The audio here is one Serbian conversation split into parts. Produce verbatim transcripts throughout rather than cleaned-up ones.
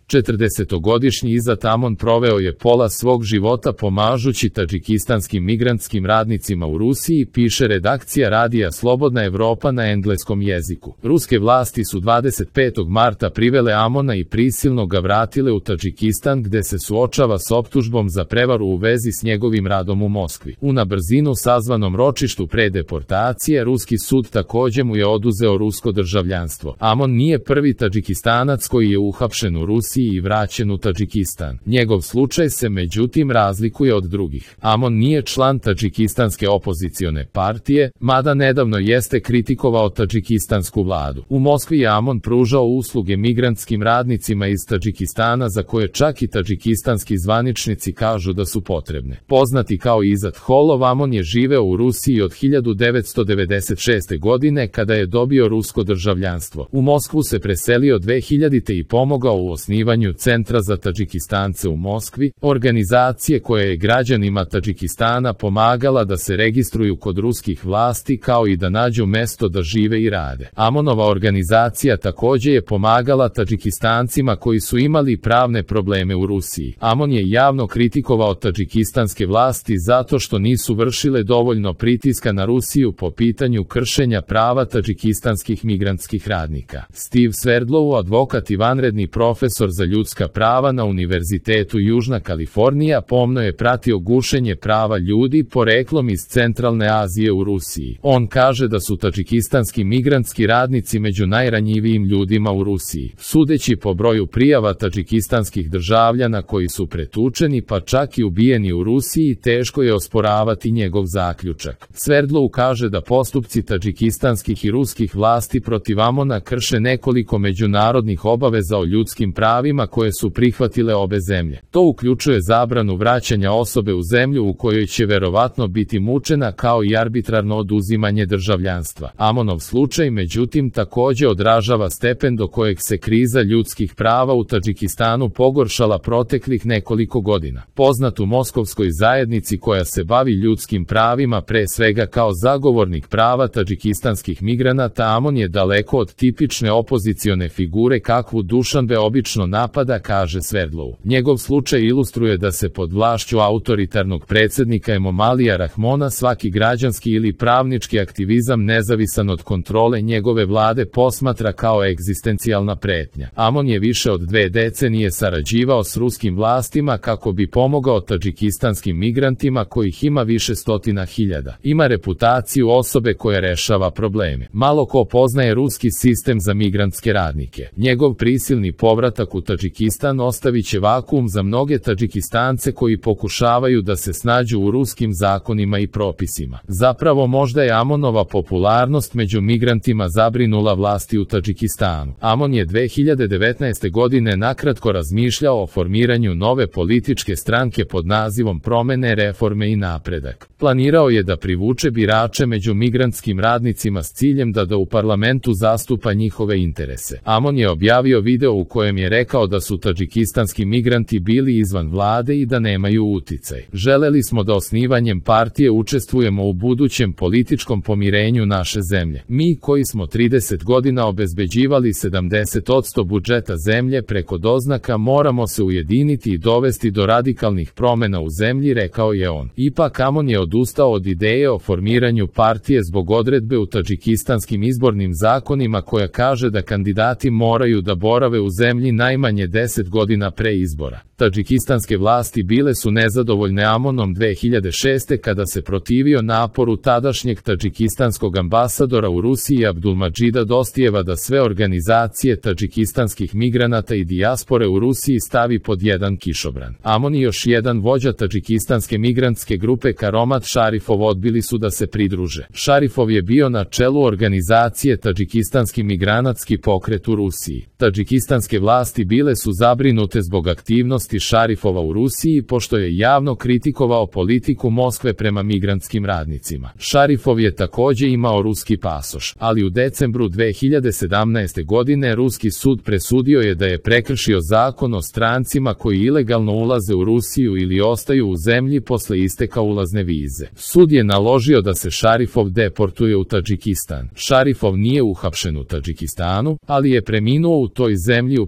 četrdesetogodišnji Izat Amon proveo je pola svog života pomažući tadžikistanskim migrantskim radnicima u Rusiji, piše redakcija radija Slobodna Evropa na engleskom jeziku. Ruske vlasti su dvadeset petog marta privele Amona i prisilno ga vratile u Tadžikistan, gde se suočava s optužbom za prevaru u vezi s njegovim radom u Moskvi. U na brzinu sazvanom ročištu pre deportacije, ruski sud takođe mu je oduzeo rusko državljanstvo. Amon nije prvi Tadžikistanac koji je uhapšen u Rusiji i vraćen u Tadžikistan. Njegov slučaj se međutim razlikuje od drugih. Amon nije član tadžikistanske opozicione partije, mada nedavno jeste kritikovao tadžikistansku vladu. U Moskvi je Amon pružao usluge migrantskim radnicima iz Tadžikistana za koje čak i tadžikistanski zvaničnici kažu da su potrebne. Poznati kao Izat Holov, Amon je živeo u Rusiji od hiljadu devetsto devedeset šeste. godine kada je dobio rusko državljanstvo. U Moskvu se preselio dve hiljadite. i pomogao u osnivanju Centra za Tadžikistance u Moskvi, organizacije koja je građanima Tadžikistana pomagala da se registruju kod ruskih vlasti kao i da nađu mesto da žive i rade. Amonova organizacija takođe je pomagala Tadžikistancima koji su imali pravne probleme u Rusiji. Amon je javno kritikovao tadžikistanske vlasti zato što nisu vršile dovoljno pritiska na Rusiju po pitanju kršenja prava tadžikistanskih migrantskih radnika. Steve Sverdlov, advokat i vanredni profesor za ljudska prava na Univerzitetu Južna Kalifornija, pomno je pratio gušenje prava ljudi poreklom iz Centralne Azije u Rusiji. On kaže da su tadžikistanski migrantski radnici među najranjivijim ljudima u Rusiji. Sudeći po broju prijava tadžikistanskih državljana koji su pretučeni pa čak i ubijeni u Rusiji, teško je osporavati njegov zaključak. Sverdlov kaže da postupci tadžikistanskih i ruskih vlasti protiv Amona krše nekoliko međunarodnih obaveza o ljudskim pravima koje su prihvatile obe zemlje. To uključuje zabranu vraćanja osobe u zemlju u kojoj će verovatno biti mučena, kao i arbitrarno oduzimanje državljanstva. Amonov slučaj međutim takođe odražava stepen do kojeg se kriza ljudskih prava u Tadžikistanu pogoršala proteklih nekoliko godina. Poznat u moskovskoj zajednici koja se bavi ljudskim pravima pre svega kao zagovornik prava tadžikistanskih migranata, Amon je daleko od tipične opozicione figure kakvu Dušanbe obično napada, kaže Sverdlov. Njegov slučaj ilustruje da se pod vlašću autoritarnog predsednika Emomalija Rahmona svaki građanski ili pravnički aktivizam nezavisan od kontrole njegove vlade posmatra kao egzistencijalna pretnja. Amon je više od dve decenije sarađivao s ruskim vlastima kako bi pomogao tadžikistanskim migrantima kojih ima više stotina hiljada. Ima reputaciju osobe koja rešava probleme. Malo ko poznaje ruski sistem za migrantske radnike. Njegov prisilni povratak u Tadžikistan ostavit će vakuum za mnoge Tadžikistance koji pokušavaju da se snađu u ruskim zakonima i propisima. Zapravo možda je Amonova popularnost među migrantima zabrinula vlasti u Tadžikistanu. Amon je dve hiljade devetnaeste. godine nakratko razmišljao o formiranju nove političke stranke pod nazivom Promene, reforme i napredak. Planirao je da privuče birače među migrantskim radnicima s ciljem da da u parlamentu zastupa njihove interese. Amon je objavio video u kojem je rekao da su tadžikistanski migranti bili izvan vlade i da nemaju uticaj. Želeli smo da osnivanjem partije učestvujemo u budućem političkom pomirenju naše zemlje. Mi koji smo trideset godina obezbeđivali sedamdeset posto budžeta zemlje preko doznaka moramo se ujediniti i dovesti do radikalnih promena u zemlji, rekao je on. Ipak Amon je odustao od ideje o formiranju partije zbog odredbe u tadžikistanskim izbornim zakonima koja kaže da kandidati moraju da borave u zemlji najmanje deset godina pre izbora. Tadžikistanske vlasti bile su nezadovoljne Amonom dve hiljade šeste. kada se protivio naporu tadašnjeg tadžikistanskog ambasadora u Rusiji Abdulmadžida Dostijeva da sve organizacije tadžikistanskih migranata i dijaspore u Rusiji stavi pod jedan kišobran. Amon i još jedan vođa tadžikistanske migrantske grupe Karomat Šarifov odbili su da se pridruže. Šarifov je bio na čelu organizacije Tadžikistanski migranatski pokret u Rusiji. Tadžikistanske vlasti bile su zabrinute zbog aktivnosti Šarifova u Rusiji pošto je javno kritikovao politiku Moskve prema migrantskim radnicima. Šarifov je takođe imao ruski pasoš, ali u decembru dve hiljade sedamnaeste. godine ruski sud presudio je da je prekršio zakon o strancima koji ilegalno ulaze u Rusiju ili ostaju u zemlji posle isteka ulazne vize. Sud je naložio da se Šarifov deportuje u Tadžikistan. Šarifov nije uhapšen u Tadžikistanu, ali je preminuo u toj zemlji u pedeset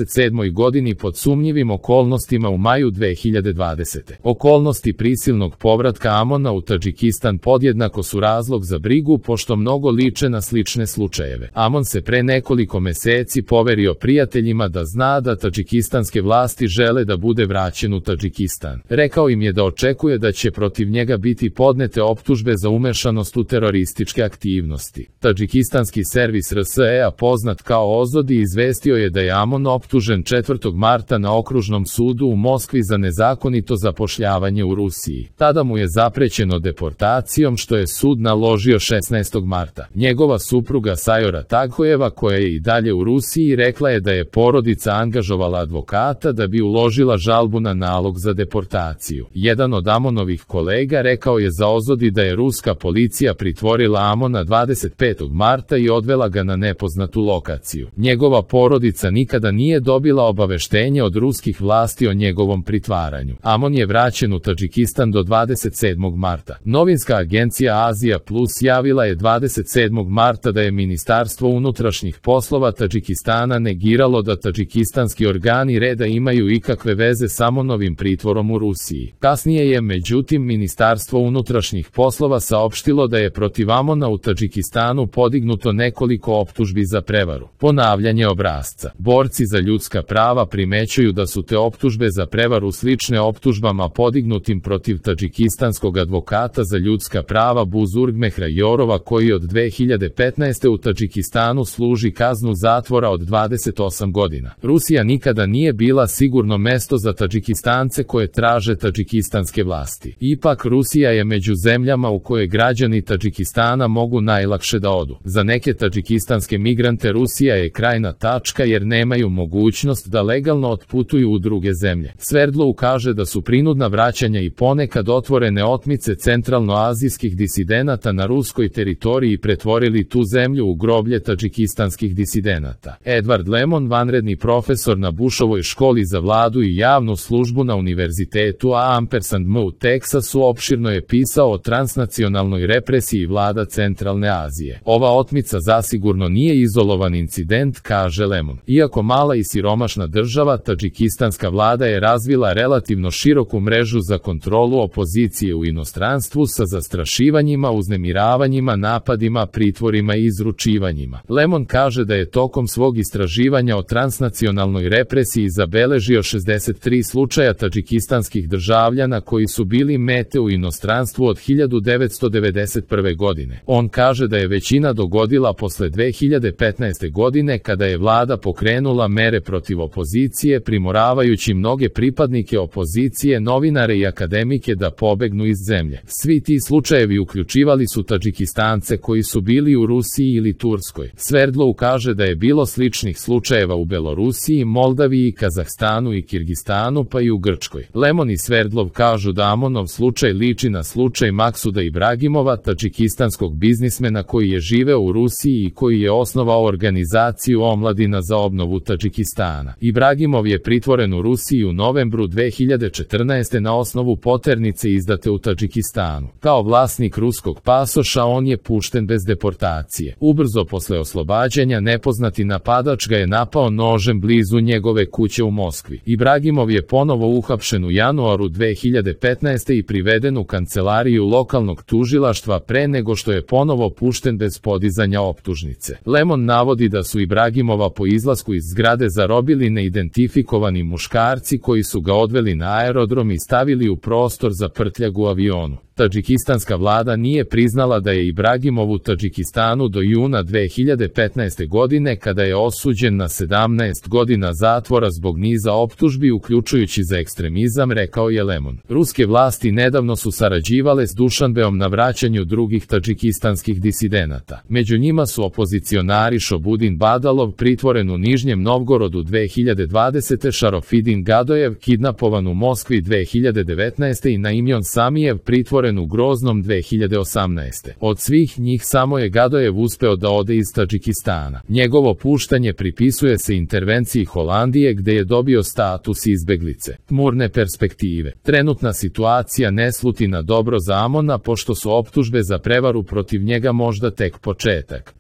dvadeset sedmoj godini pod sumnjivim okolnostima u maju dve hiljade dvadesete. Okolnosti prisilnog povratka Amona u Tadžikistan podjednako su razlog za brigu pošto mnogo liče na slične slučajeve. Amon se pre nekoliko meseci poverio prijateljima da zna da tadžikistanske vlasti žele da bude vraćen u Tadžikistan. Rekao im je da očekuje da će protiv njega biti podnete optužbe za umešanost u terorističke aktivnosti. Tadžikistanski servis R S E-a poznat kao Ozodi izvestio je da je Amon optužen četvrtog marta na okružnom sudu u Moskvi za nezakonito zapošljavanje u Rusiji. Tada mu je zaprećeno deportacijom što je sud naložio šesnaestog marta. Njegova supruga Sajora Taghojeva, koja je i dalje u Rusiji, rekla je da je porodica angažovala advokata da bi uložila žalbu na nalog za deportaciju. Jedan od Amonovih kolega rekao je za Ozodi da je ruska policija pritvorila Amona dvadeset petog marta i odvela ga na nepoznatu lokaciju. Njegova porodica nikada nije dobila obaveštenje od ruskih vlasti o njegovom pritvaranju. Amon je vraćen u Tadžikistan do dvadeset sedmog marta. Novinska agencija Azija Plus javila je dvadeset sedmog marta da je Ministarstvo unutrašnjih poslova Tadžikistana negiralo da tadžikistanski organi reda imaju ikakve veze s Amonovim pritvorom u Rusiji. Kasnije je međutim Ministarstvo unutrašnjih poslova saopštilo da je protiv Amona u Tadžikistanu podignuto nekoliko optužbi za prevaru. Ponavljanje obrasca. Borci za ljudska prava primećuju da su te optužbe za prevaru slične optužbama podignutim protiv tadžikistanskog advokata za ljudska prava Buzurgmehra Jorova, koji od dve hiljade petnaeste u Tadžikistanu služi kaznu zatvora od dvadeset osam godina. Rusija nikada nije bila sigurno mesto za Tadžikistance koje traže tadžikistanske vlasti. Ipak Rusija je među zemljama u koje građani Tadžikistana mogu najlakše da odu. Za neke tadžikistanske migrante Rusija je krajna tačka jer nemaju mogućnost da legalno otputuju u druge zemlje. Sverdlov kaže da su prinudna vraćanja i ponekad otvorene otmice centralnoazijskih disidenata na ruskoj teritoriji pretvorili tu zemlju u groblje tadžikistanskih disidenata. Edward Lemon, vanredni profesor na Bushovoj školi za vladu i javnu službu na univerzitetu A ampersand M u Teksasu, opširno je pisao o transnacionalnoj represiji vlada Centralne Azije. Ova otmica zasigurno nije izolovan incident, kaže Lemon. Iako mala i siromašna država, tadžikistanska vlada je razvila relativno široku mrežu za kontrolu opozicije u inostranstvu sa zastrašivanjima, uznemiravanjima, napadima, pritvorima i izručivanjima. Lemon kaže da je tokom svog istraživanja o transnacionalnoj represiji zabeležio šezdeset tri slučaja tadžikistanskih državljana koji su bili mete u inostranstvu od hiljadu devetsto devedeset prve godine. On kaže da je većina dogodila posle dve hiljade petnaeste godine kada je vlada pokrenula mere protiv opozicije, primoravajući mnoge pripadnike opozicije, novinare i akademike da pobegnu iz zemlje. Svi ti slučajevi uključivali su Tadžikistance koji su bili u Rusiji ili Turskoj. Sverdlov kaže da je bilo sličnih slučajeva u Belorusiji, Moldaviji, Kazahstanu i Kirgistanu, pa i u Grčkoj. Lemon i Sverdlov kažu da Amonov slučaj liči na slučaj Maksuda Ibragimova, tadžikistanskog biznismena koji je živeo u Rusiji i koji je osnovao organizaciju Omladina za obnovu Tadžikistana. Ibragimov je pritvoren u Rusiji u novembru dve hiljade četrnaeste na osnovu poternice izdate u Tadžikistanu. Kao vlasnik ruskog pasoša on je pušten bez deportacije. Ubrzo posle oslobađanja nepoznati napadač ga je napao nožem blizu njegove kuće u Moskvi. Ibragimov je ponovo uhapšen u januaru dve hiljade petnaeste i priveden u kancelariju lokalnog tužilaštva pre nego što je ponovo pušten bez podizanja optužnice. Lemon navodi da su Ibragimova po izlasku iz zgrade zarobili neidentifikovani muškarci koji su ga odveli na aerodrom i stavili u prostor za prtljagu u avionu. Tadžikistanska vlada nije priznala da je Ibragimov u Tadžikistanu do juna dve hiljade petnaeste godine kada je osuđen na sedamnaest godina zatvora zbog niza optužbi uključujući za ekstremizam, rekao je Lemon. Ruske vlasti nedavno su sarađivale s Dušanbeom na vraćanju drugih tadžikistanskih disidenata. Među njima su opozicionari Šobudin Badalov, pritvoren u Nižnjem Novgorodu dve hiljade dvadesete, Šarofidin Gadojev, kidnapovan u Moskvi dve hiljade devetnaeste i Naimjon Samijev, pritvoren u Groznom dve hiljade osamnaeste. Od svih njih samo je Gadojev uspeo da ode iz Tadžikistana. Njegovo puštanje pripisuje se intervenciji Holandije gde je dobio status izbeglice. Tmurne perspektive. Trenutna situacija ne sluti na dobro za Amona pošto su optužbe za prevaru protiv njega možda tek početak.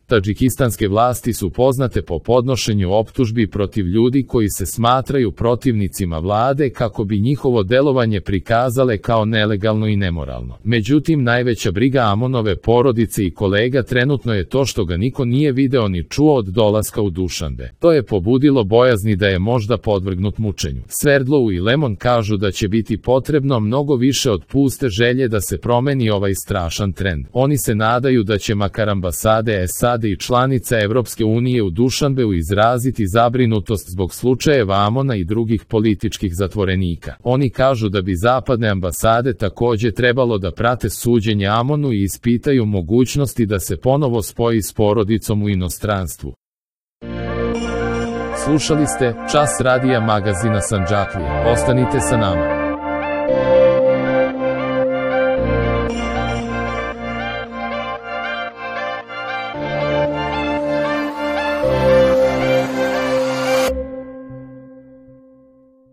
Tadžikistanske vlasti su poznate po podnošenju optužbi protiv ljudi koji se smatraju protivnicima vlade kako bi njihovo delovanje prikazale kao nelegalno i nemoralno. Međutim, najveća briga Amonove porodice i kolega trenutno je to što ga niko nije video ni čuo od dolaska u Dušanbe. To je pobudilo bojazni da je možda podvrgnut mučenju. Sverdlov i Lemon kažu da će biti potrebno mnogo više od puste želje da se promeni ovaj strašan trend. Oni se nadaju da će makar ambasade S A D i članica Evropske unije u Dušanbeu izraziti zabrinutost zbog slučajeva Amona i drugih političkih zatvorenika. Oni kažu da bi zapadne ambasade takođe trebalo da prate suđenje Amonu i ispitaju mogućnosti da se ponovo spoji s porodicom u inostranstvu. Slušali ste Čas radija magazina Sandžaklije. Ostanite sa nama.